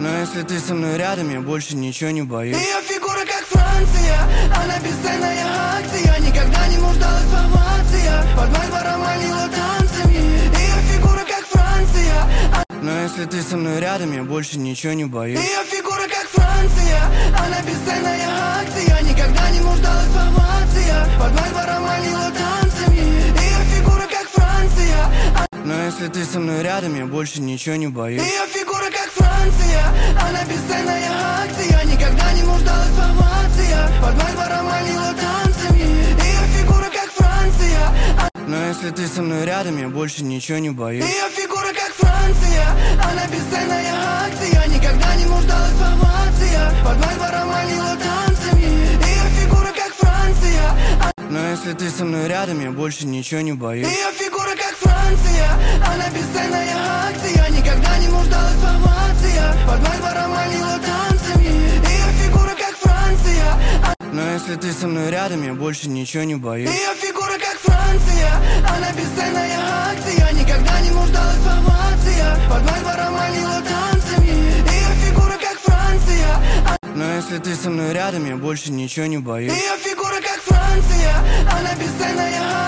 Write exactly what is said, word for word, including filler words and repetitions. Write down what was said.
Но если ты со мной рядом, я больше ничего не боюсь. Ее фигура как Франция, она бесценная акция. Никогда не нуждалась в овациях, под Мальборо манила танцами. Ее фигура как Франция. Но если ты со мной рядом, я больше ничего не боюсь. Ее фигура как Франция, она бесценная акция. Никогда не нуждалась в овациях, под Мальборо манила танцами. Ее фигура как Франция. Но если ты со мной рядом, я больше ничего не боюсь. Ее фигура как Франция, она бесценная акция. Никогда не нуждалась в овациях, под Мальборо манила танцами. Ее фигура как Франция. Но если ты со мной рядом, я больше ничего не боюсь. Ее фигура как Франция, она бесценная акция. Никогда не нуждалась в овациях, под Мальборо манила танцами. Ее фигура как Франция. Но если ты со мной рядом, я больше ничего не боюсь. Ее фигура как Франция, она бесценная акция. Никогда не нуждалась в овациях, под Мальборо манила танцами. Ее фигура как Франция. Но если ты со мной рядом, я больше ничего не боюсь. Ее фигура как Франция, она бесценная акция. Никогда не нуждалась в овациях, под Мальборо манила танцами. Ее фигура как Франция. Но если ты со мной рядом, я больше ничего не боюсь. Ее фигура как Франция, она бесценная